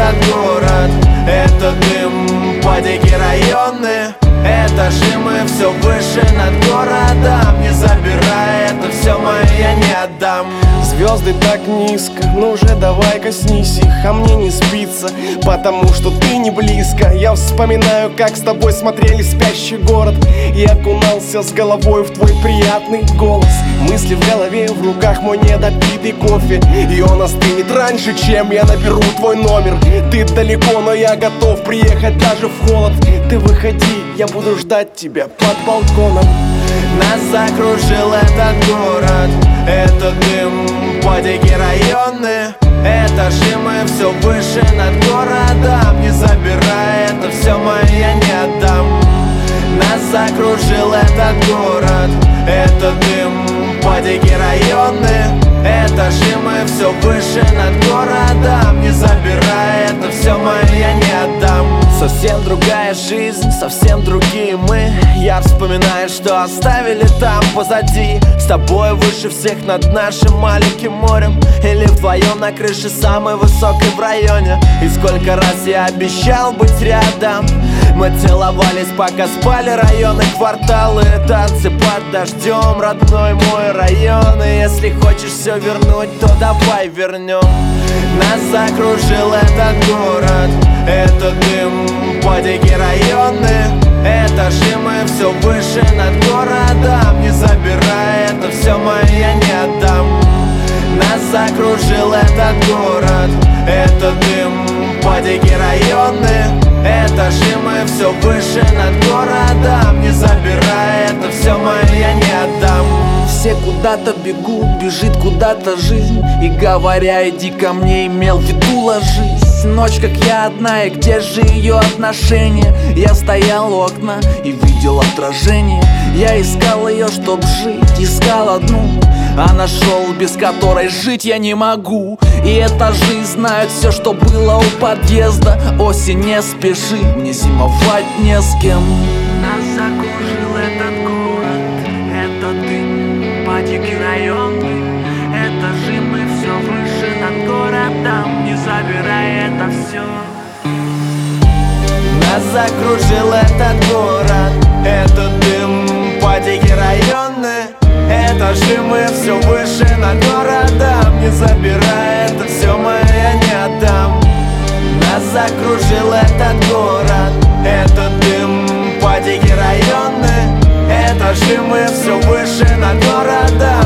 этот город. Это дым, падики районы, этажи мы все выше над городом. Не забирай, это все мое, я не отдам. Звезды так низко, ну уже давай коснись их. А мне не спится, потому что ты не близко. Я вспоминаю, как с тобой смотрели «Спящий город» и окунался с головой в твой приятный голос. Мысли в голове, в руках мой недопитый кофе, и он остынет раньше, чем я наберу твой номер. Ты далеко, но я готов приехать даже в холод. Ты выходи, я буду ждать тебя под балконом. Нас закружил этот город, это дым, падики районы, этажи мы все выше над городом. Не забирай, это все мое, я не отдам. Нас закружил этот город, это дым, падики районы, этажи мы все выше над городом. Не забирай, это все мое, я не отдам. Совсем другая жизнь, совсем другие мы. Я вспоминаю, что оставили там позади. С тобой выше всех над нашим маленьким морем, или вдвоем на крыше самой высокой в районе. И сколько раз я обещал быть рядом. Мы целовались, пока спали районы, кварталы, танцы под дождем, родной мой район. И если хочешь все вернуть, то давай вернем. Нас закружил этот город, это дым, падики районы, этажи мы все выше над городом. Не забирай, это все мое, я не отдам. Нас закружил этот город, это дым, падики районы, этажи мы все выше над городом. Не забирай, это все мое, я не отдам. Все куда-то бегут, бежит куда-то жизнь, и говоря, иди ко мне, имел в виду ложись. Ночь, как я одна, и где же ее отношения? Я стоял у окна и видел отражение. Я искал ее, чтоб жить, искал одну, а нашел, без которой жить я не могу. И этажи знают все, что было у подъезда. Осень, не спеши, мне зимовать не с кем. Нас закружил этот город, это дым, падики районы, этажи мы все выше над городом. Не забирай это все. Нас закружил этот город, это дым, падики районы, этажи мы все выше над городом. Не забирай, это все мое, я не отдам. Нас закружил этот город, это дым, падики районы, этажи мы все выше над городом.